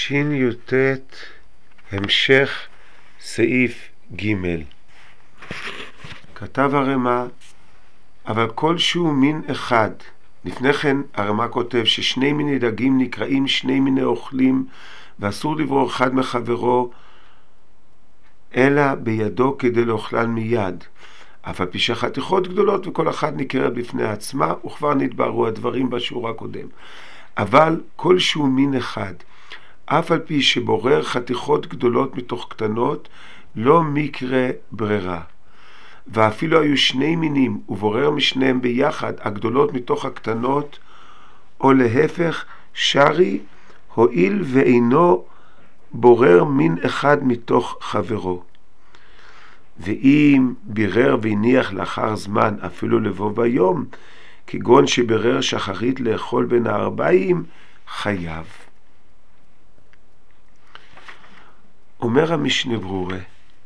שי"ט המשך סעיף ג'. כתב הרמ"א, אבל כלשהו מין אחד. לפני כן הרמ"א כותב ששני מיני דגים נקראים שני מיני אוכלים, ואסור לברור אחד מחברו אלא בידו כדי לאוכלן מיד. אף על פי שהחתיכות גדולות וכל אחת ניכרת בפני עצמה, וכבר נתבהרו הדברים בשיעור הקודם. אבל כלשהו מין אחד, אף על פי שבורר חתיכות גדולות מתוך קטנות, לא מקרה ברירה. ואפילו היו שני מינים, ובורר משניהם ביחד, הגדולות מתוך הקטנות, או להפך, שרי, הועיל ואינו בורר מין אחד מתוך חברו. ואם בירר והניח לאחר זמן, אפילו לבוא ביום, כגון שבירר שחרית לאכול בין הארבעים, חייב. אומר המשנה ברורה,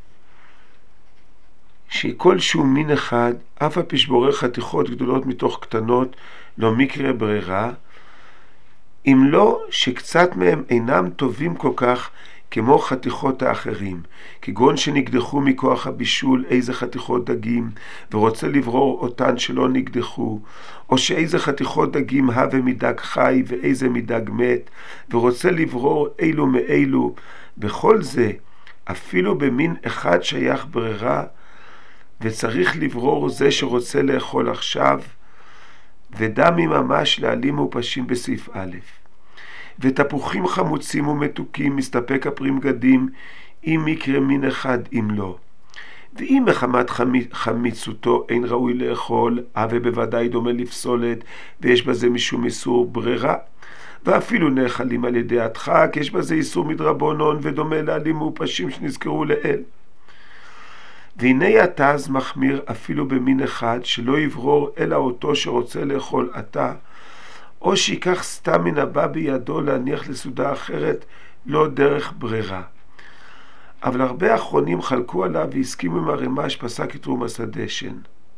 שכלשהו מין אחד, אף על פי שבורר חתיכות גדולות מתוך קטנות, לא מקרה ברירה, אם לא שקצת מהם אינם טובים כל כך כמו חתיכות האחרים, כגון שנקדחו מכוח הבישול איזה חתיכות דגים, ורוצה לברור אותן שלא נקדחו, או שאיזה חתיכות דגים הווה מדג חי ואיזה מדג מת, ורוצה לברור אילו מאילו. בכל זה, אפילו במין אחד שייך ברירה, וצריך לברור זה שרוצה לאכול עכשיו, ודמי ממש לעלים מופשים בסעיף א'. ותפוחים חמוצים ומתוקים מסתפק הפרים גדים, אם מקרה מין אחד אם לא. ואם מחמת חמיצותו אין ראוי לאכול, הווה בוודאי דומה לפסולת, ויש בזה משום איסור ברירה. ואפילו נאכלים על ידי הדחק, יש בזה איסור מדרבנן, ודומה לעלים מופשים שנזכרו לאל. והנה התז מחמיר אפילו במין אחד, שלא יברור אלא אותו שרוצה לאכול עתה, או שיקח סתם מן הבא בידו להניח לסעודה אחרת, לא דרך ברירה. אבל הרבה אחרונים חלקו עליו והסכימו עם הרמ"א שפסק כתרומת הדשן.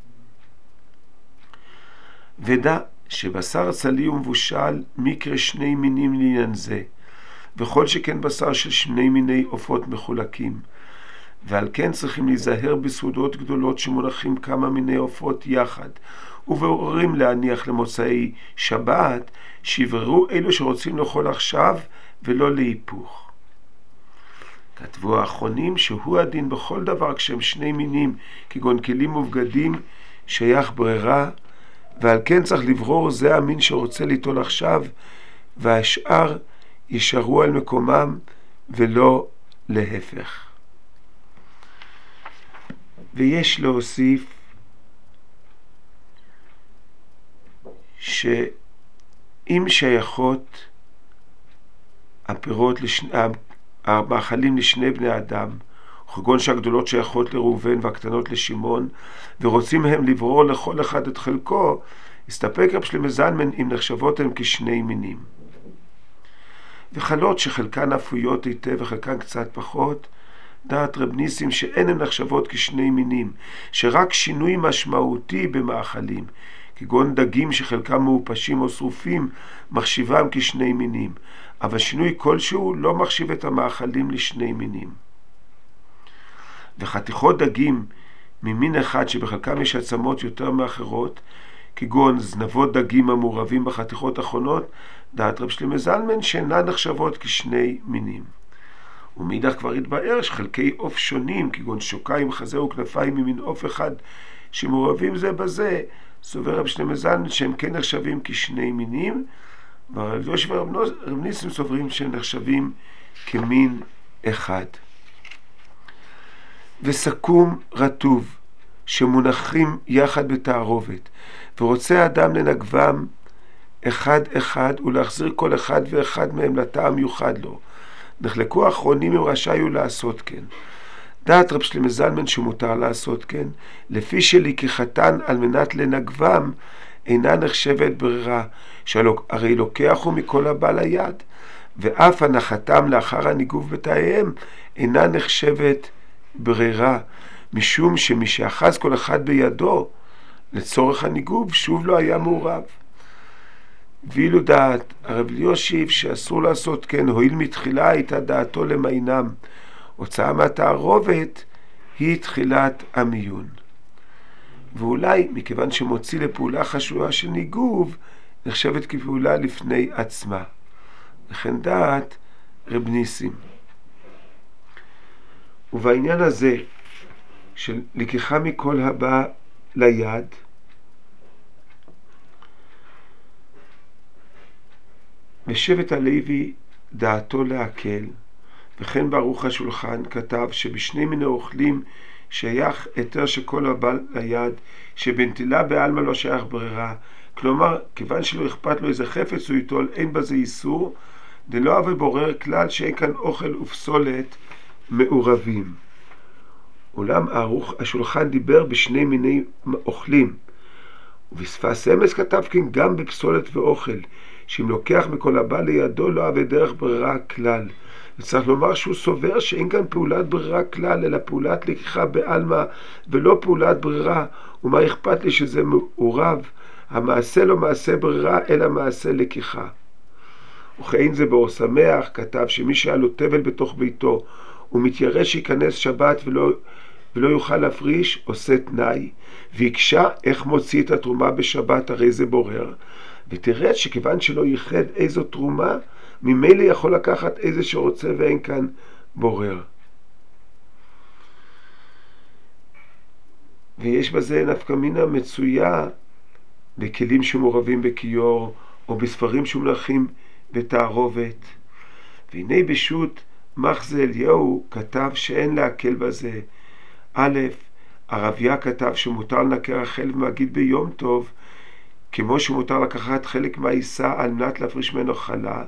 ודע שבשר צלי ומבושל מקרה שני מינים לעניין זה, וכל שכן בשר של שני מיני עופות מחולקים. ועל כן צריכים להיזהר בסעודות גדולות שמונחים כמה מיני עופות יחד, ובוררים להניח למוצאי שבת, שיבררו אלו שרוצים לאכול עכשיו ולא להיפוך. כתבו האחרונים שהוא הדין בכל דבר כשהם שני מינים, כגון כלים ובגדים, שייך ברירה, ועל כן צריך לברור זה המין שרוצה ליטול עכשיו, והשאר יישארו על מקומם ולא להפך. ויש להוסיף שאם שייכות הפירות המאכלים לשני בני אדם, כגון שהגדולות שייכות לראובן והקטנות לשמעון, ורוצים הם לברור לכל אחד את חלקו, הסתפק רב שלמה זלמן אם נחשבות הם כשני מינים. וחלות שחלקן אפויות היטב וחלקן קצת פחות, דעת רב ניסים שאין הן נחשבות כשני מינים, שרק שינוי משמעותי במאכלים, כגון דגים שחלקם מאופשים או שרופים, מחשיבם כשני מינים, אבל שינוי כלשהו לא מחשיב את המאכלים לשני מינים. וחתיכות דגים ממין אחד שבחלקם יש עצמות יותר מאחרות, כגון זנבות דגים המעורבים בחתיכות האחרונות, דעת רב שלמה זלמן שאינן נחשבות כשני מינים. ומאידך כבר התבאר שחלקי עוף שונים, כגון שוקיים, חזה וכנפיים ממין עוף אחד שמעורבים זה בזה, סובר רב שלמה זלמן שהם כן נחשבים כשני מינים, והרב יושע ורב ניסים סוברים שהם נחשבים כמין אחד. וסכו"ם רטוב שמונחים יחד בתערובת, ורוצה האדם לנגבם אחד אחד ולהחזיר כל אחד ואחד מהם לטעם יוחד לו, נחלקו האחרונים אם רשאיו לעשות כן. דעת רב שלמה זלמן שמותר לעשות כן, לפי שלקיחתן על מנת לנגבם אינה נחשבת ברירה, שהרי לוקח הוא מכל הבא ליד, ואף הנחתם לאחר הניגוב בתאיהם אינה נחשבת ברירה, משום שמשאחז כל אחד בידו לצורך הניגוב שוב לא היה מעורב. ואילו דעת הרב אלישיב שאסור לעשות כן, הואיל מתחילה הייתה דעתו למיינם, הוצאה מהתערובת היא תחילת המיון. ואולי מכיוון שמוציא לפעולה חשובה של ניגוב, נחשבת כפעולה לפני עצמה. לכן דעת רב ניסים. ובעניין הזה של לקיחה מכל הבא ליד, ושבט הלוי דעתו להקל, וכן בערוך השולחן כתב שבשני מיני אוכלים שייך היתר שכל הבא ליד, שבנטילה בעלמא לא שייך ברירה. כלומר, כיוון שלא אכפת לו איזה חפץ הוא ייטול, אין בזה איסור, דלא הווה בורר כלל שאין כאן אוכל ופסולת מעורבים. אולם ערוך השולחן דיבר בשני מיני אוכלים, ובשפת אמס כתב כן גם בפסולת ואוכל, שאם לוקח מכל הבא לידו לא הווה דרך ברירה כלל. וצריך לומר שהוא סובר שאין כאן פעולת ברירה כלל, אלא פעולת לקיחה בעלמא ולא פעולת ברירה. ומה אכפת לי שזה מעורב? המעשה לא מעשה ברירה אלא מעשה לקיחה. וכן זה באור שמח כתב שמי שהיה לו תבל בתוך ביתו ומתיירא שיכנס שבת ולא יוכל להפריש, עושה תנאי, ויקשה איך מוציא את התרומה בשבת, הרי זה בורר, ותראה שכיוון שלא ייחד איזו תרומה, ממילא יכול לקחת איזה שרוצה ואין כאן בורר. ויש בזה נפקא מינה מצויה בכלים שמעורבים בכיור, או בספרים שמונחים בתערובת. והנה בשו"ת מחזה אליהו כתב שאין להקל בזה. א', הרביה כתב שמותר לנקר החלב מהגיד ביום טוב, כמו שמותר לקחת חלק מהעיסה על מנת להפריש ממנו חלה,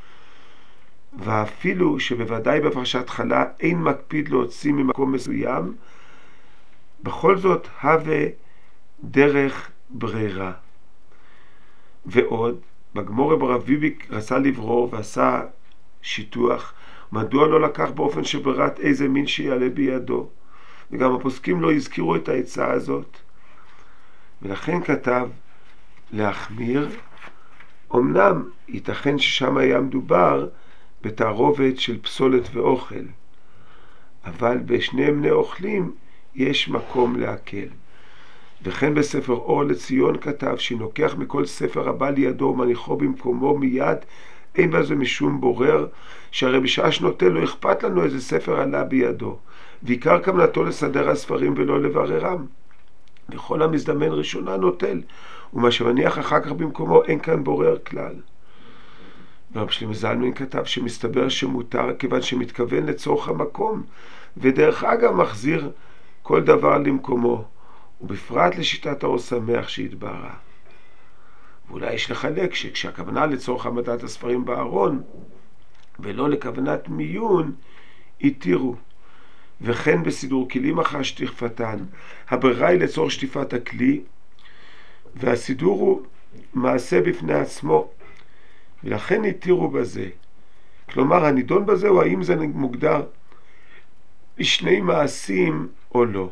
ואפילו שבוודאי בפרשת חלה אין מקפיד להוציא ממקום מסוים, בכל זאת הווה דרך ברירה. ועוד, בגמור ברב ביביק רצה לברור ועשה שיתוח, מדוע לא לקח באופן שברירת איזה מין שיעלה בידו, וגם הפוסקים לא הזכירו את העצה הזאת, ולכן כתב להחמיר. אמנם ייתכן ששם היה מדובר בתערובת של פסולת ואוכל, אבל בשני מיני אוכלים יש מקום להקל. וכן בספר אור לציון כתב שנוקח מכל ספר הבא לידו ומניחו במקומו מיד, אין בזה משום בורר, שהרי בשעה שנוטל לא אכפת לנו איזה ספר עלה בידו, ועיקר כוונתו לסדר הספרים ולא לבררם. וכל המזדמן ראשונה נוטל, ומה שמניח אחר כך במקומו אין כאן בורר כלל. ורב שלמה זלמן כתב שמסתבר שמותר כיוון שמתכוון לצורך המקום, ודרך אגב מחזיר כל דבר למקומו, ובפרט לשיטת האור שמח שהתבהרה. ואולי יש לחלק שכשהכוונה לצורך העמדת הספרים בארון ולא לכוונת מיון, התירו. וכן בסידור כלים אחר שטיפתן, הברירה היא לצורך שטיפת הכלי, והסידור הוא מעשה בפני עצמו, ולכן התירו בזה. כלומר, הנידון בזה הוא האם זה מוגדר לשני מעשים או לא.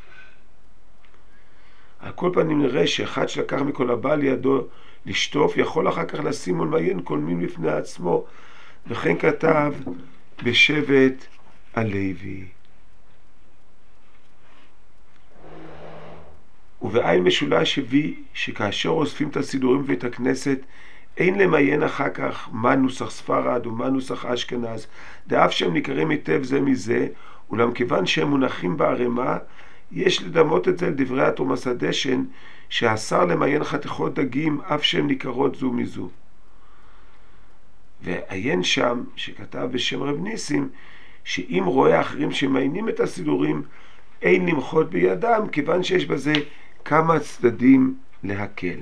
על כל פנים נראה שאחד שלקח מכל הבא לידו לשטוף, יכול אחר כך לשים ולמיין כל מין בפני עצמו, וכן כתב בשבט הלוי. ובעין משולש הביא שכאשר אוספים את הסידורים בבית הכנסת, אין למיין אחר כך מה נוסח ספרד ומה נוסח אשכנז, דאף שהם ניכרים היטב זה מזה, אולם כיוון שהם מונחים בערימה, יש לדמות את זה לדברי התומס הדשן, שאסר למיין חתיכות דגים אף שהם ניכרות זו מזו. ועיין שם, שכתב בשם רב ניסים, שאם רואה אחרים שמיינים את הסידורים, אין למחות בידם, כיוון שיש בזה כמה צדדים להקל.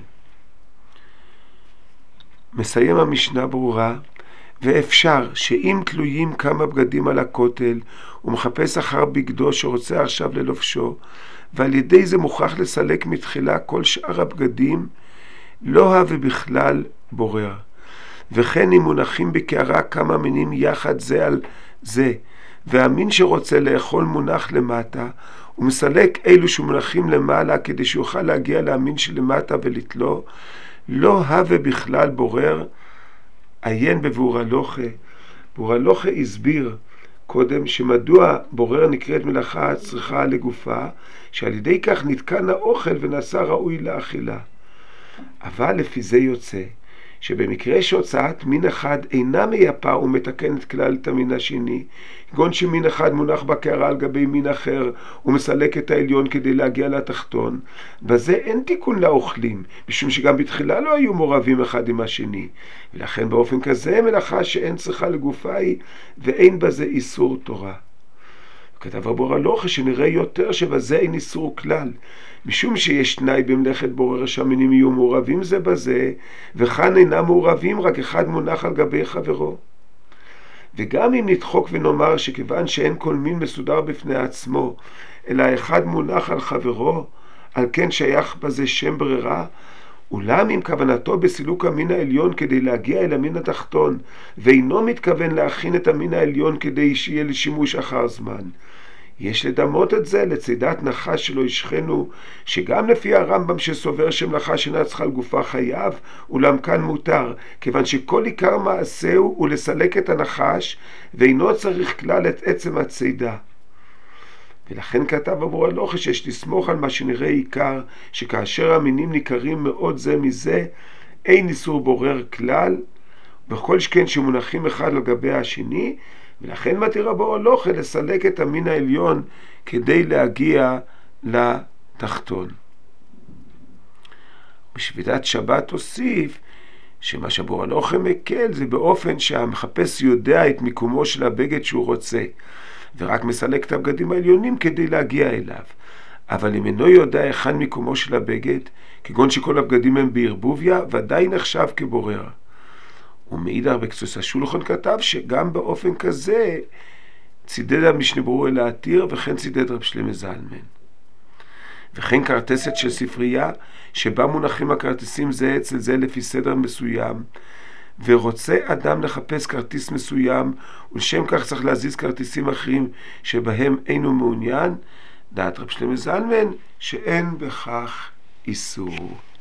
מסיים המשנה ברורה, ואפשר שאם תלויים כמה בגדים על הכותל, הוא מחפש אחר בגדו שרוצה עכשיו ללובשו, ועל ידי זה מוכרח לסלק מתחילה כל שאר הבגדים, לא הווה בכלל בורר. וכן אם מונחים בקערה כמה מינים יחד זה על זה, והמין שרוצה לאכול מונח למטה, הוא מסלק אלו שמונחים למעלה כדי שיוכל להגיע להמין שלמטה ולתלו, לא הווה בכלל בורר עיין בביאור הלוכה. ביאור הלוכה הסביר קודם שמדוע בורר נקראת מלאכה צריכה לגופה, שעל ידי כך נתקן האוכל ונעשה ראוי לאכילה. אבל לפי זה יוצא שבמקרה שהוצאת מין אחד אינה מייפה ומתקנת כלל את המין השני, כגון שמין אחד מונח בקערה על גבי מין אחר ומסלק את העליון כדי להגיע לתחתון, בזה אין תיקון לאוכלים, משום שגם בתחילה לא היו מעורבים אחד עם השני, ולכן באופן כזה מלאכה שאין צריכה לגופה היא, ואין בזה איסור תורה. כתב הביאור הלוכה שנראה יותר שבזה אין איסור כלל, משום שיש תנאי במלאכת בורר שהמינים יהיו מעורבים זה בזה, וכאן אינם מעורבים, רק אחד מונח על גבי חברו. וגם אם נדחוק ונאמר שכיוון שאין כל מין מסודר בפני עצמו, אלא אחד מונח על חברו, על כן שייך בזה שם ברירה, אולם אם כוונתו בסילוק המין העליון כדי להגיע אל המין התחתון, ואינו מתכוון להכין את המין העליון כדי שיהיה לשימוש אחר זמן, יש לדמות את זה לצידת נחש שלא ישכנו, שגם לפי הרמב"ם שסובר שמלאכה שאינה צריכה על גופה חייב, אולם כאן מותר, כיוון שכל עיקר מעשהו הוא לסלק את הנחש, ואינו צריך כלל את עצם הצידה. ולכן כתב הביאור הלוכה שיש לסמוך על מה שנראה עיקר, שכאשר המינים ניכרים מאוד זה מזה, אין איסור בורר כלל, בכל שכן שמונחים אחד על גבי השני, ולכן מתיר הביאור הלוכה לסלק את המין העליון כדי להגיע לתחתון. בשביתת שבת הוסיף שמה שהביאור הלוכה מקל זה באופן שהמחפש יודע את מיקומו של הבגד שהוא רוצה, ורק מסלק את הבגדים העליונים כדי להגיע אליו. אבל אם אינו יודע היכן מיקומו של הבגד, כגון שכל הבגדים הם בערבוביה, ודאי נחשב כבורר. ומאידך בקצוס השולחן כתב שגם באופן כזה צידד המשנה ברורה להתיר, וכן צידד רב שלמה זלמן. וכן כרטסת של ספרייה שבה מונחים הכרטיסים זה אצל זה לפי סדר מסוים, ורוצה אדם לחפש כרטיס מסוים ולשם כך צריך להזיז כרטיסים אחרים שבהם אינו מעוניין, דעת רב שלמה זלמן שאין בכך איסור.